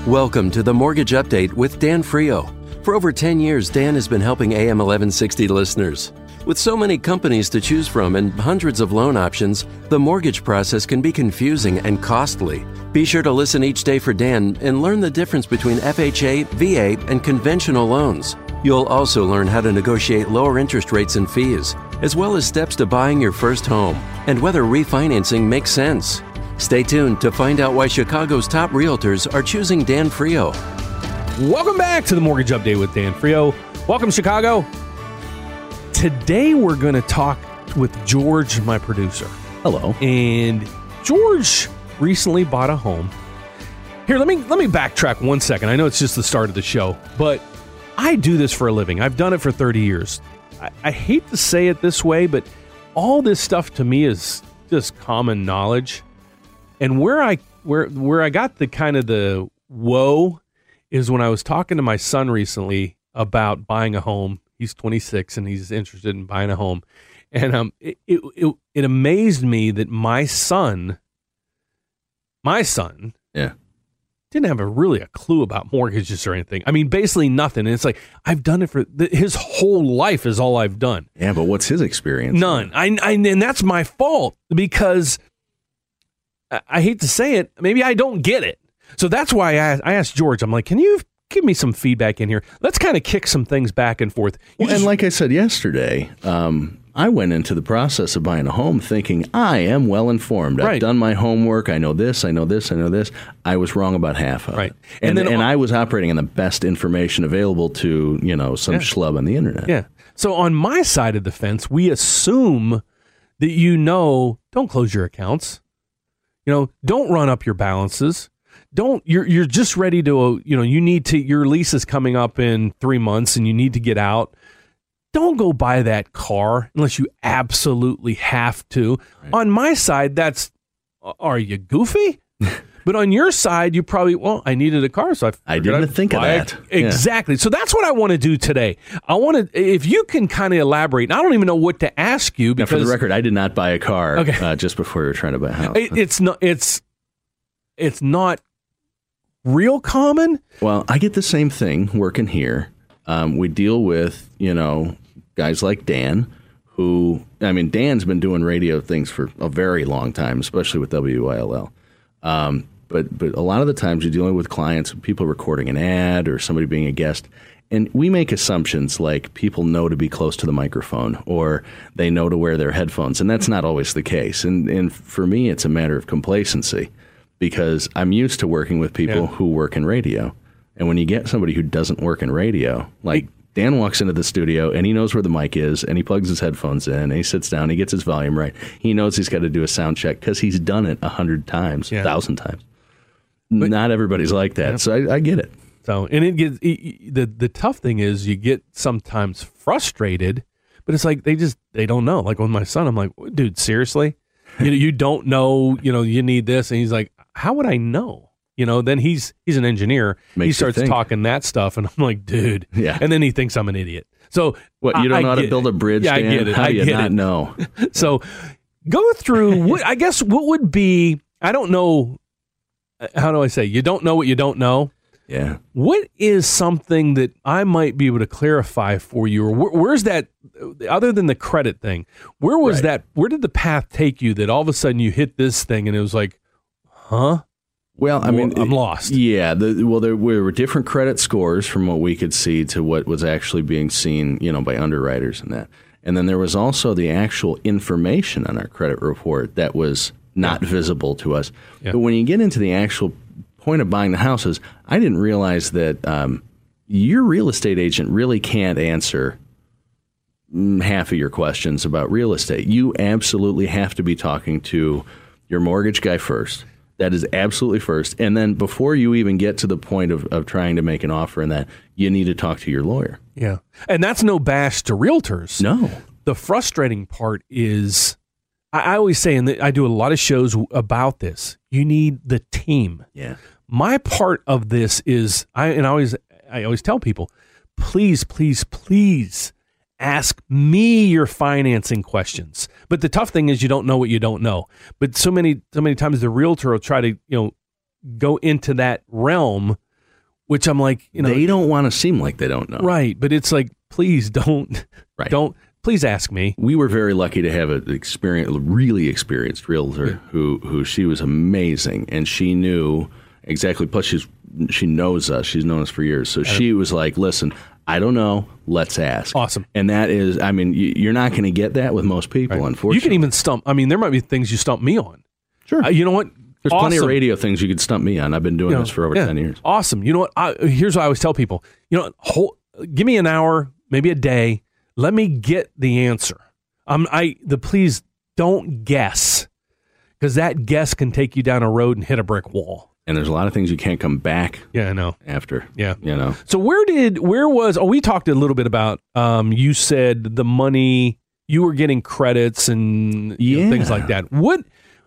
Welcome to the Mortgage Update with Dan Frio. For over 10 years, Dan has been helping AM 1160 listeners. With so many companies to choose from and hundreds of loan options, the mortgage process can be confusing and costly. Be sure to listen each day for Dan and learn the difference between FHA, VA, and conventional loans. You'll also learn how to negotiate lower interest rates and fees, as well as steps to buying your first home and whether refinancing makes sense. Stay tuned to find out why Chicago's top realtors are choosing Dan Frio. Welcome back to the Mortgage Update with Dan Frio. Welcome, Chicago. Today we're going to talk with George, my producer. Hello. And George recently bought a home. Here, let me backtrack 1 second. I know it's just the start of the show, but I do this for a living. I've done it for 30 years. I hate to say it this way, but all this stuff to me is just common knowledge. And where I got the kind of the whoa is when I was talking to my son recently about buying a home. He's 26 and he's interested in buying a home. And it amazed me that my son didn't have really a clue about mortgages or anything. I mean, basically nothing. And it's like, I've done it for his whole life is all I've done. Yeah, but what's his experience? None. And that's my fault because I hate to say it, maybe I don't get it. So that's why I asked George, I'm like, can you give me some feedback in here? Let's kind of kick some things back and forth. And like I said yesterday, I went into the process of buying a home thinking I am well informed. I've done my homework. I know this, I know this, I know this. I was wrong about half of it. And I was operating on the best information available to, some schlub on the internet. Yeah. So on my side of the fence, we assume that don't close your accounts. Don't run up your balances. You're just ready to, your lease is coming up in 3 months and you need to get out. Don't go buy that car unless you absolutely have to. Right. On my side, are you goofy? But on your side, you probably, I needed a car, so I didn't think of that. Exactly. So that's what I want to do today. If you can kind of elaborate, and I don't even know what to ask you. Because now, for the record, I did not buy a car just before we were trying to buy a house. It's not real common. Well, I get the same thing working here. We deal with, guys like Dan, Dan's been doing radio things for a very long time, especially with WILL. But a lot of the times you're dealing with clients, people recording an ad or somebody being a guest, and we make assumptions like people know to be close to the microphone or they know to wear their headphones, and that's not always the case. And for me, it's a matter of complacency because I'm used to working with people who work in radio. And when you get somebody who doesn't work in radio, like Dan walks into the studio and he knows where the mic is and he plugs his headphones in and he sits down, he gets his volume right. He knows he's got to do a sound check because he's done it 100 times, 1,000 times. But not everybody's like that, so I get it. So, and it gets the tough thing is you get sometimes frustrated, but it's like they don't know. Like with my son, I'm like, dude, seriously, you don't know, you need this, and he's like, how would I know? Then he's an engineer. He starts talking that stuff, and I'm like, dude. Yeah. And then he thinks I'm an idiot. So what? You don't know how to build a bridge? Yeah, Dan? I get it. How do you not know? So go through. What would be? I don't know. How do I say? You don't know what you don't know. Yeah. What is something that I might be able to clarify for you, or where's that? Other than the credit thing, where was that? Where did the path take you that all of a sudden you hit this thing and it was like, huh? Well, I'm lost. Yeah. There were different credit scores from what we could see to what was actually being seen, by underwriters and that. And then there was also the actual information on our credit report that was not visible to us. Yeah. But when you get into the actual point of buying the houses, I didn't realize that your real estate agent really can't answer half of your questions about real estate. You absolutely have to be talking to your mortgage guy first. That is absolutely first. And then before you even get to the point of trying to make an offer in that, you need to talk to your lawyer. Yeah. And that's no bash to realtors. No. The frustrating part is, I always say, and I do a lot of shows about this, you need the team. Yeah. My part of this is, I always tell people, please, please, please ask me your financing questions. But the tough thing is you don't know what you don't know. But so many times the realtor will try to, go into that realm which I'm like, they don't want to seem like they don't know. Right. But it's like, please don't, Right. please ask me. We were very lucky to have an really experienced realtor who she was amazing, and she knew exactly. Plus, she knows us. She's known us for years. So she was like, listen, I don't know. Let's ask. Awesome. And that is, I mean, you're not going to get that with most people, unfortunately. You can even stump. I mean, there might be things you stump me on. Sure. You know what? There's plenty of radio things you could stump me on. I've been doing this for over 10 years. Awesome. You know what? Here's what I always tell people. Give me an hour, maybe a day. Let me get the answer. Please don't guess, because that guess can take you down a road and hit a brick wall. And there's a lot of things you can't come back. Yeah, I know. After. Yeah. So we talked a little bit about, you said the money, you were getting credits and things like that. What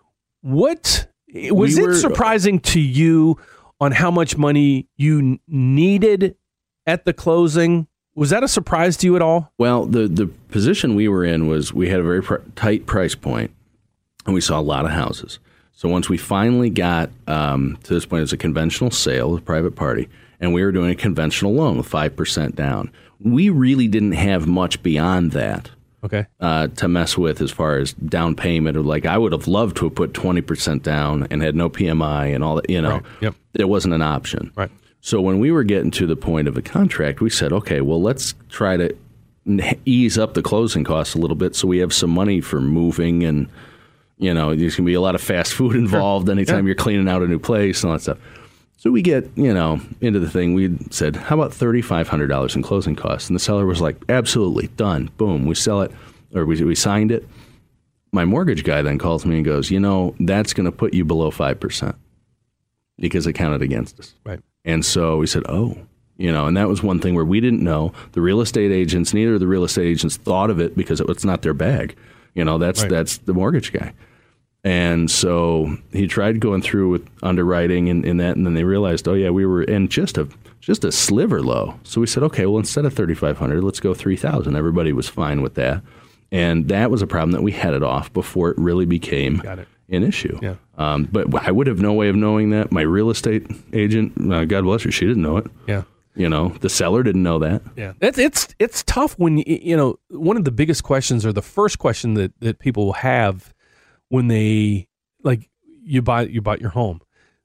was it surprising to you on how much money you needed at the closing? Was that a surprise to you at all? Well, the position we were in was we had a very tight price point, and we saw a lot of houses. So once we finally got to this point, it was a conventional sale with a private party, and we were doing a conventional loan with 5% down. We really didn't have much beyond that. Okay. To mess with as far as down payment, or like I would have loved to have put 20% down and had no PMI and all that. Right. Yep. It wasn't an option. Right. So when we were getting to the point of a contract, we said, okay, well, let's try to ease up the closing costs a little bit so we have some money for moving, and there's going to be a lot of fast food involved anytime you're cleaning out a new place and all that stuff. So we get, into the thing. We said, how about $3,500 in closing costs? And the seller was like, absolutely, done. Boom, we sell it, or we signed it. My mortgage guy then calls me and goes, that's going to put you below 5% because it counted against us. Right. And so we said, and that was one thing where we didn't know. The real estate agents, neither of the real estate agents thought of it because it's not their bag. That's the mortgage guy. And so he tried going through with underwriting and that, and then they realized, we were in just a sliver low. So we said, okay, well, instead of $3,500, let's go $3,000. Everybody was fine with that. And that was a problem that we headed off before it really became an issue. Yeah. But I would have no way of knowing that. My real estate agent, God bless her, she didn't know it. Yeah. The seller didn't know that. Yeah. It's tough when, one of the biggest questions, or the first question that people will have when they, you bought your home,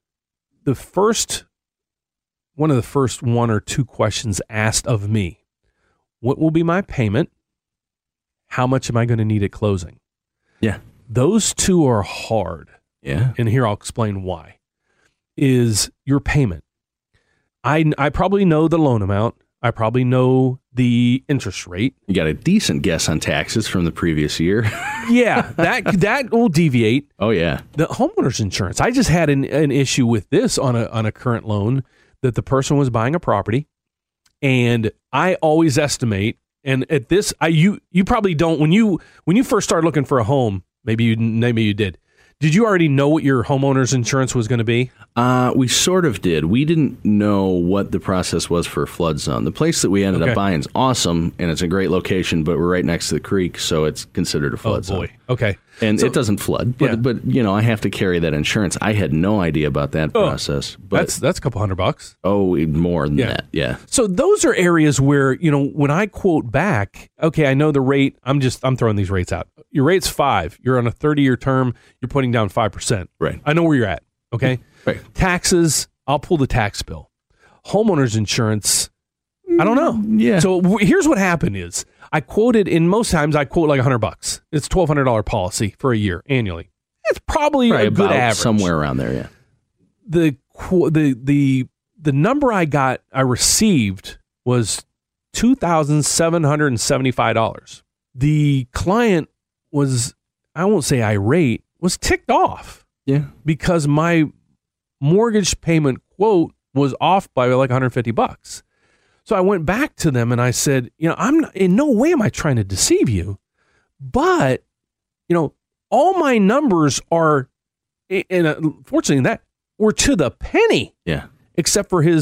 one of the first one or two questions asked of me, what will be my payment? How much am I going to need at closing? Yeah. Those two are hard. Yeah. And here I'll explain why. Is your payment. I probably know the loan amount. I probably know the interest rate. You got a decent guess on taxes from the previous year. Yeah, that will deviate. Oh, yeah. The homeowner's insurance. I just had an issue with this on a current loan, that the person was buying a property, and I always estimate, and at this, you probably don't, when you first started looking for a home, maybe you did. Did you already know what your homeowner's insurance was going to be? We sort of did. We didn't know what the process was for a flood zone. The place that we ended up buying is awesome, and it's a great location, but we're right next to the creek, so it's considered a flood zone. Okay. And it doesn't flood, but I have to carry that insurance. I had no idea about that process. But that's a couple $100. Oh, more than that, yeah. So those are areas where, when I quote back, okay, I know the rate, I'm throwing these rates out. Your rate's 5. You're on a 30-year term. You're putting down 5%. Right. I know where you're at. Okay. Right. Taxes, I'll pull the tax bill. Homeowner's insurance, I don't know. Yeah. So here's what happened is most times I quote like $100. It's $1,200 policy for a year annually. It's probably a good average. Somewhere around there, yeah. The number I received was $2,775. The client was, I won't say irate, was ticked off. Yeah. Because my mortgage payment quote was off by like $150. So I went back to them and I said, I'm not, in no way am I trying to deceive you, but all my numbers are, and fortunately that were to the penny. Yeah. Except for his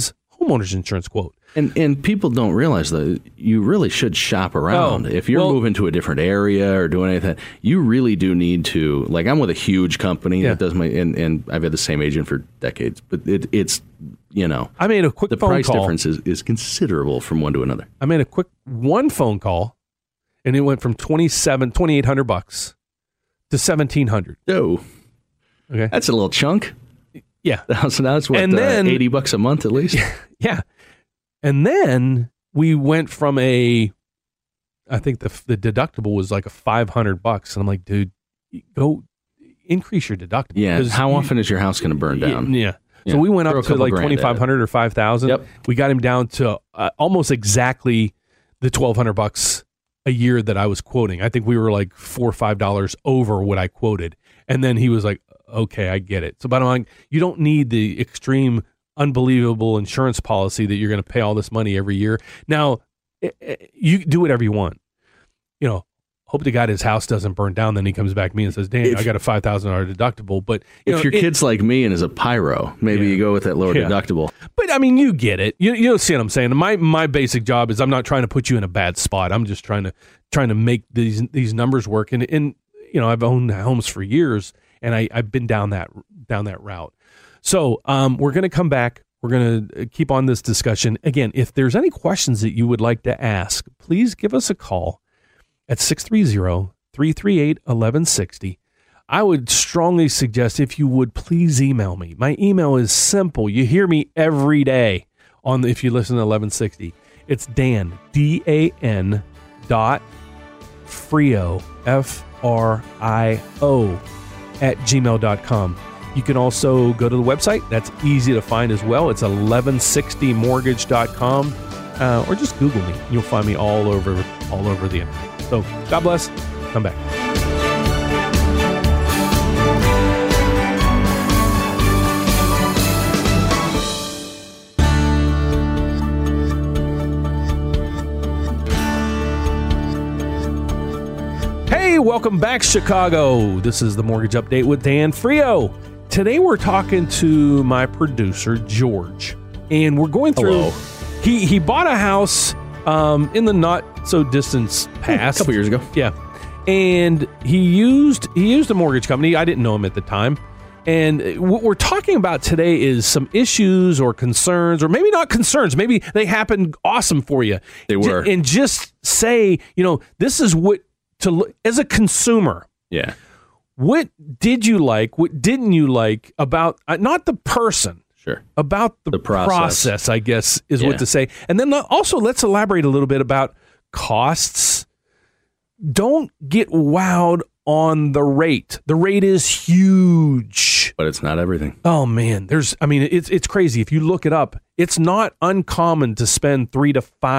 homeowner's insurance quote. And people don't realize that you really should shop around. If you're moving to a different area or doing anything, you really do need to. Like, I'm with a huge company that does and I've had the same agent for decades, but it's I made a quick phone call. The price difference is considerable from one to another. I made a quick one phone call, and it went from $2,800 to $1,700. Oh, okay, that's a little chunk. Yeah, so now it's what, and then, $80 a month at least. Yeah. And then we went from I think the deductible was like a $500, and I'm like, dude, go increase your deductible. Yeah. How often is your house going to burn down? Yeah. So we went up to like $2,500 or $5,000. Yep. We got him down to almost exactly the $1,200 a year that I was quoting. I think we were like $4 or $5 over what I quoted, and then he was like, okay, I get it. So, but I'm like, you don't need the extreme, unbelievable insurance policy that you're going to pay all this money every year. Now, you do whatever you want. Hope to God his house doesn't burn down. Then he comes back to me and says, Dan, I got a $5,000 deductible. But if your kid's like me and is a pyro, maybe you go with that lower deductible. But I mean, you get it. You see what I'm saying? My basic job is I'm not trying to put you in a bad spot. I'm just trying to make these numbers work. And I've owned homes for years, and I've been down that route. So we're going to come back. We're going to keep on this discussion. Again, if there's any questions that you would like to ask, please give us a call at 630-338-1160. I would strongly suggest if you would please email me. My email is simple. You hear me every day if you listen to 1160. It's Dan, DAN .frio, FRIO, @gmail.com. You can also go to the website. That's easy to find as well. It's 1160mortgage.com, or just Google me. You'll find me all over the internet. So God bless. Come back. Hey, welcome back, Chicago. This is the Mortgage Update with Dan Frio. Today we're talking to my producer, George, and we're going through... Hello. He bought a house in the not-so-distant past. A couple years ago. Yeah. And he used a mortgage company. I didn't know him at the time. And what we're talking about today is some issues or concerns, or maybe not concerns. Maybe they happened awesome for you. They were. And just say, this is what to look as a consumer. Yeah. What did you like? What didn't you like about not the person? Sure. About the process, I guess, is what to say. And then also let's elaborate a little bit about costs. Don't get wowed on the rate. The rate is huge. But it's not everything. Oh, man. It's crazy. If you look it up, it's not uncommon to spend $3,000 to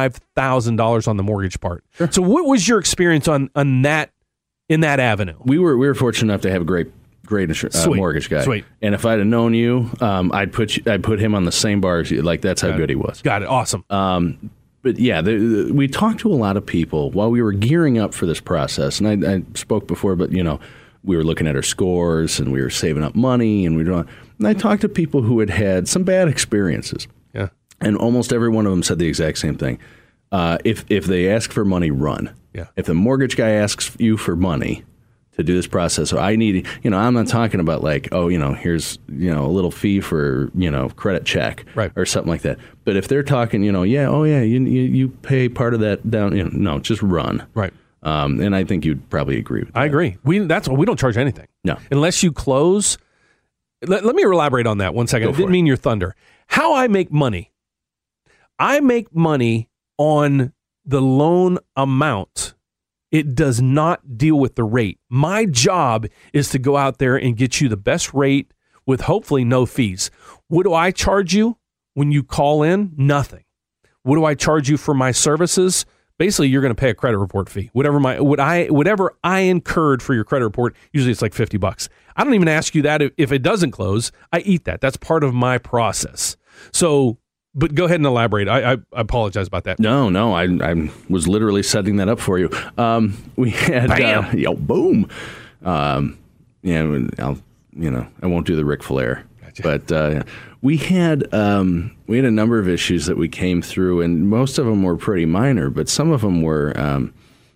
$5,000 on the mortgage part. Sure. So what was your experience on that in that avenue? We were fortunate enough to have a great mortgage guy. Sweet. And if I'd have known you, I'd put him on the same bar as you. Like, that's how good he was. Got it. Awesome. But yeah, we talked to a lot of people while we were gearing up for this process. And I spoke before, but we were looking at our scores and we were saving up money and I talked to people who had had some bad experiences. Yeah. And almost every one of them said the exact same thing. If they ask for money, run. Yeah. If the mortgage guy asks you for money to do this process, so I need, I'm not talking about like, here's, a little fee for, credit check, right, or something like that. But if they're talking, you pay part of that down, no, just run. Right. And I think you'd probably agree with that. I agree. We don't charge anything. No. Unless you close. Let me elaborate on that 1 second. I didn't mean your thunder. How I make money. I make money on the loan amount. It does not deal with the rate. My job is to go out there and get you the best rate with hopefully no fees. What do I charge you when you call in? Nothing. What do I charge you for my services? Basically, you're going to pay a credit report fee. Whatever I incurred for your credit report, usually it's like $50. I don't even ask you that if it doesn't close. I eat that. That's part of my process. So, but go ahead and elaborate. I apologize about that. No, I was literally setting that up for you. We had boom. I won't do the Ric Flair, Gotcha. but We had a number of issues that we came through, and most of them were pretty minor, but some of them were, and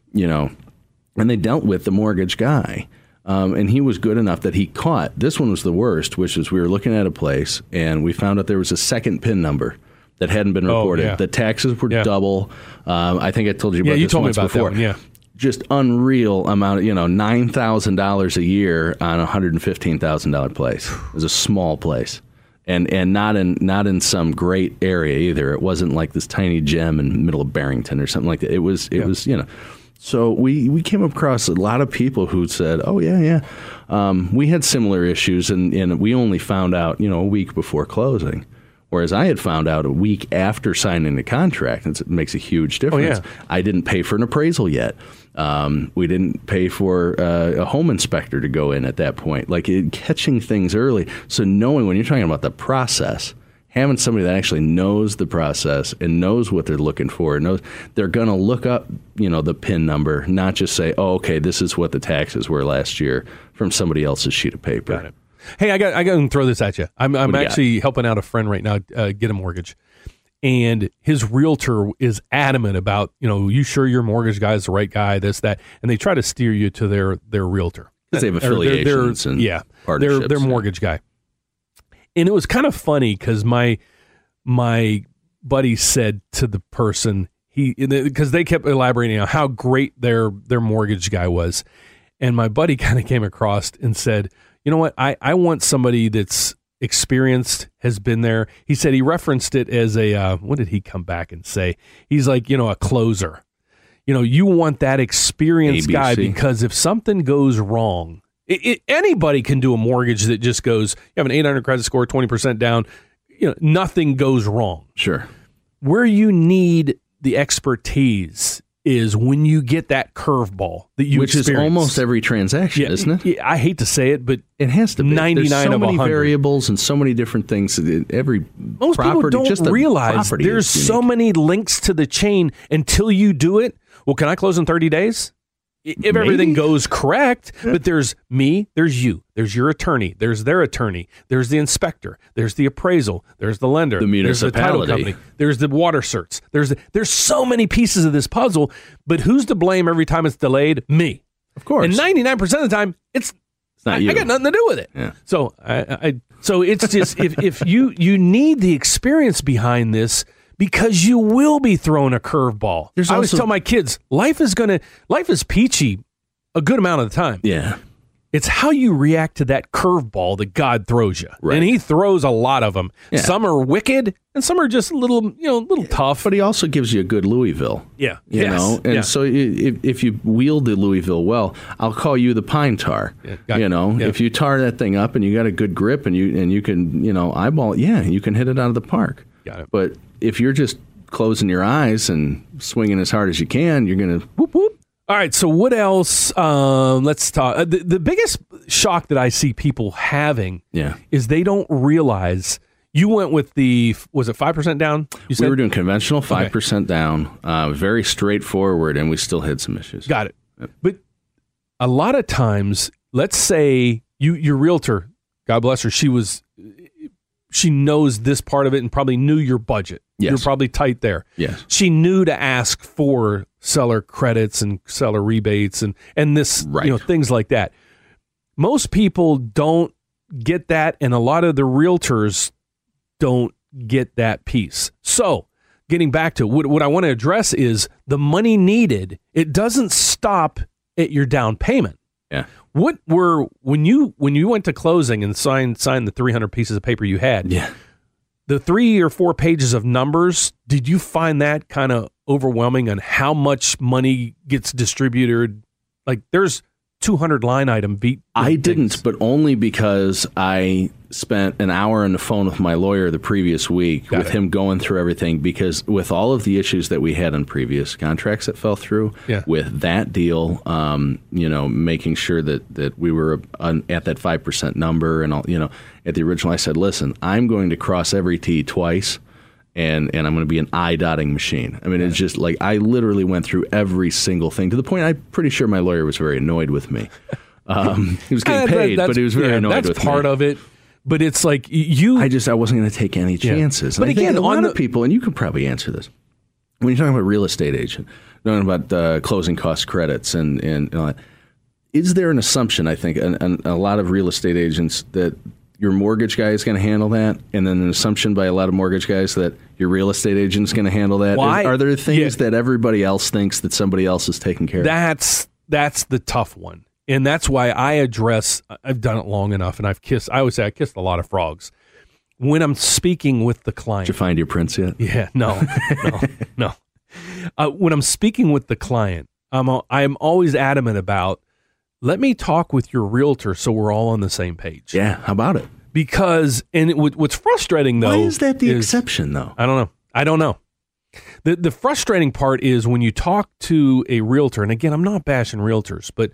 they dealt with the mortgage guy. And he was good enough that he caught. This one was the worst, which is we were looking at a place, and we found out there was a second PIN number that hadn't been reported. Yeah. The taxes were double. I think I told you about this told once me about before. That one, yeah. Just unreal amount, $9,000 a year on a $115,000 place. It was a small place. And not in some great area either. It wasn't like this tiny gem in the middle of Barrington or something like that. It was. So we came across a lot of people who said, "Oh yeah." We had similar issues, and we only found out a week before closing, whereas I had found out a week after signing the contract. It makes a huge difference. Oh, yeah. I didn't pay for an appraisal yet. We didn't pay for a home inspector to go in at that point. Catching things early. So knowing when you're talking about the process, having somebody that actually knows the process and knows what they're looking for, knows they're going to look up, the PIN number, not just say, "Oh, okay, this is what the taxes were last year" from somebody else's sheet of paper. Got it. Hey, I got to throw this at you. I'm actually helping out a friend right now get a mortgage. And his realtor is adamant about, you sure your mortgage guy is the right guy, this, that, and they try to steer you to their realtor. Because they have affiliations and partnerships. Their mortgage guy. And it was kind of funny because my buddy said to the person, because they kept elaborating on how great their mortgage guy was. And my buddy kind of came across and said, "You know what, I want somebody that's experienced, has been there." He said he referenced it as what did he come back and say? He's like, a closer. You want that experienced guy, because if something goes wrong, anybody can do a mortgage that just goes, you have an 800 credit score, 20% down, nothing goes wrong. Sure. Where you need the expertise is when you get that curveball that you Which experience. Is almost every transaction, isn't it? I hate to say it, but it has to be. 99 There's so of 100. many variables and so many different things. Most people don't realize there's so many links to the chain until you do it. Well, can I close in 30 days? If everything goes correct, but there's me, there's you, there's your attorney, there's their attorney, there's the inspector, there's the appraisal, there's the lender, the municipality, there's the title company, there's the water certs, there's so many pieces of this puzzle, but who's to blame every time it's delayed? Me. Of course. And 99% of the time, it's not you. I got nothing to do with it. Yeah. So so it's just if you need the experience behind this, because you will be thrown a curveball. I always tell my kids, life is peachy a good amount of the time. Yeah. It's how you react to that curveball that God throws you. Right. And he throws a lot of them. Yeah. Some are wicked and some are just a little tough. But he also gives you a good Louisville. Yeah. You know? And so if you wield the Louisville well, I'll call you the pine tar. Yeah, if you tar that thing up and you got a good grip and you can, eyeball it, you can hit it out of the park. Got it. But if you're just closing your eyes and swinging as hard as you can, you're going to whoop, whoop. All right, so what else? Let's talk. The biggest shock that I see people having is they don't realize you went with was it 5% down? You said? We were doing conventional 5% down, very straightforward, and we still had some issues. Got it. Yep. But a lot of times, let's say your realtor, God bless her, she knows this part of it and probably knew your budget. Yes. You're probably tight there. Yes. She knew to ask for seller credits and seller rebates and this, things like that. Most people don't get that, and a lot of the realtors don't get that piece. So, getting back to what I want to address is the money needed. It doesn't stop at your down payment. Yeah. When you went to closing and signed the 300 pieces of paper you had? Yeah. The 3 or 4 pages of numbers, did you find that kind of overwhelming on how much money gets distributed? Like there's 200 line item beat. I didn't, but only because I spent an hour on the phone with my lawyer the previous week with him going through everything, because with all of the issues that we had on previous contracts that fell through, with that deal, making sure that we were at that 5% number and all, at the original, I said, listen, I'm going to cross every T twice. And I'm going to be an eye-dotting machine. I mean, it's just like I literally went through every single thing to the point I'm pretty sure my lawyer was very annoyed with me. He was getting paid, but he was very annoyed with me. That's part of it. But it's like you. I wasn't going to take any chances. But again, a lot of people, and you could probably answer this, when you're talking about real estate agent, talking about closing cost credits and all that, is there an assumption, I think, and a lot of real estate agents, that your mortgage guy is going to handle that, and then an assumption by a lot of mortgage guys that your real estate agent is going to handle that? Are there things that everybody else thinks that somebody else is taking care of? That's the tough one. And that's why I've done it long enough, and I always say I kissed a lot of frogs. When I'm speaking with the client. Did you find your prince yet? Yeah, no. When I'm speaking with the client, I'm always adamant about, let me talk with your realtor so we're all on the same page. Yeah, how about it? Because, what's frustrating though. Why is that the exception though? I don't know. The frustrating part is when you talk to a realtor, and again, I'm not bashing realtors, but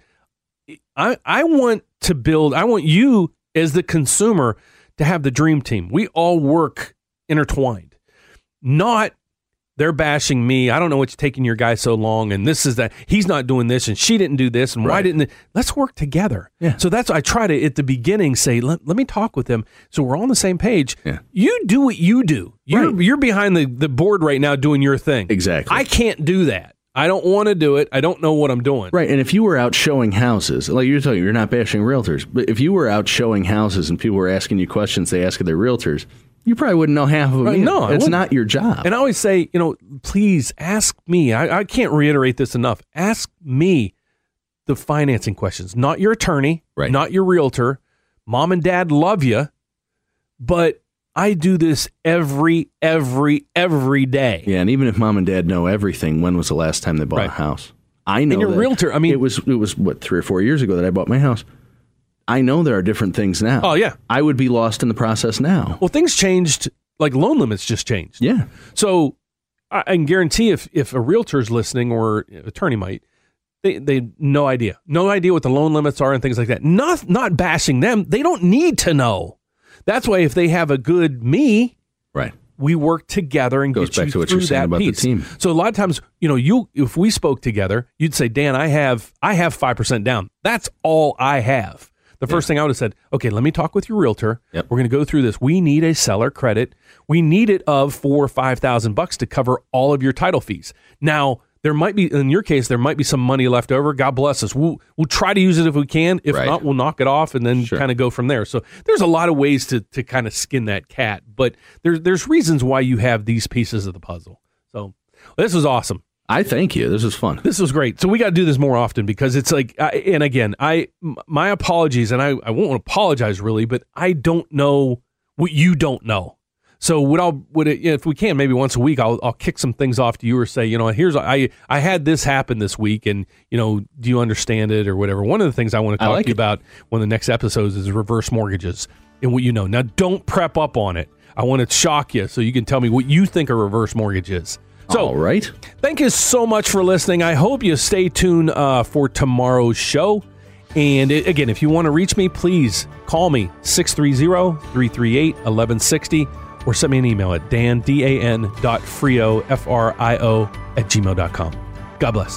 I want you as the consumer to have the dream team. We all work intertwined, not they're bashing me. I don't know what's taking your guy so long, and this is that he's not doing this, and she didn't do this, and why didn't they? Let's work together. Yeah. So that's I try to at the beginning say, let me talk with them so we're all on the same page. Yeah. You do what you do. You're behind the board right now doing your thing. Exactly. I can't do that. I don't want to do it. I don't know what I'm doing. Right, and if you were out showing houses, like you're talking, you're not bashing realtors, but if you were out showing houses and people were asking you questions they ask their realtors, you probably wouldn't know half of them. No, it's not your job. And I always say, please ask me. I can't reiterate this enough. Ask me the financing questions, not your attorney, not your realtor. Mom and dad love you, but I do this every day. Yeah, and even if mom and dad know everything, when was the last time they bought a house? I know. And your realtor, I mean, it was what, 3 or 4 years ago that I bought my house. I know there are different things now. Oh yeah, I would be lost in the process now. Well, things changed. Like loan limits just changed. Yeah. So I can guarantee if a realtor's listening or attorney might, they no idea what the loan limits are and things like that. Not bashing them. They don't need to know. That's why if they have a good me, right, we work together and goes get back you to what through you're saying that about piece. the team. So a lot of times, if we spoke together, you'd say, Dan, I have 5% down. That's all I have. The first thing I would have said, okay, let me talk with your realtor. Yep. We're going to go through this. We need a seller credit. We need it of $4,000 or $5,000 to cover all of your title fees. Now, there might be, in your case, there might be some money left over. God bless us. We'll try to use it if we can. If not, we'll knock it off and then kind of go from there. So there's a lot of ways to kind of skin that cat, but there's reasons why you have these pieces of the puzzle. So this was awesome. I thank you. This was fun. This was great. So we got to do this more often because it's like, and again, my apologies, and I won't apologize really, but I don't know what you don't know. So if we can, maybe once a week, I'll kick some things off to you or say, I had this happen this week, and do you understand it or whatever. One of the things I want to talk to you about one of the next episodes is reverse mortgages and what you know. Now, don't prep up on it. I want to shock you so you can tell me what you think a reverse mortgage is. So, all right. Thank you so much for listening. I hope you stay tuned for tomorrow's show. And again, if you want to reach me, please call me 630-338-1160 or send me an email at dan.frio@gmail.com. God bless.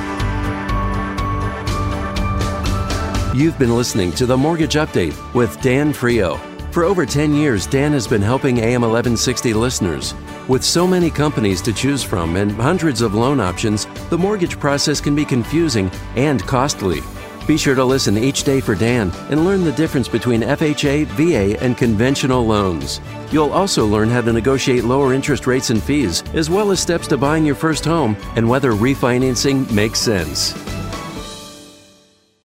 You've been listening to The Mortgage Update with Dan Frio. For over 10 years, Dan has been helping AM 1160 listeners. With so many companies to choose from and hundreds of loan options, the mortgage process can be confusing and costly. Be sure to listen each day for Dan and learn the difference between FHA, VA, and conventional loans. You'll also learn how to negotiate lower interest rates and fees, as well as steps to buying your first home and whether refinancing makes sense.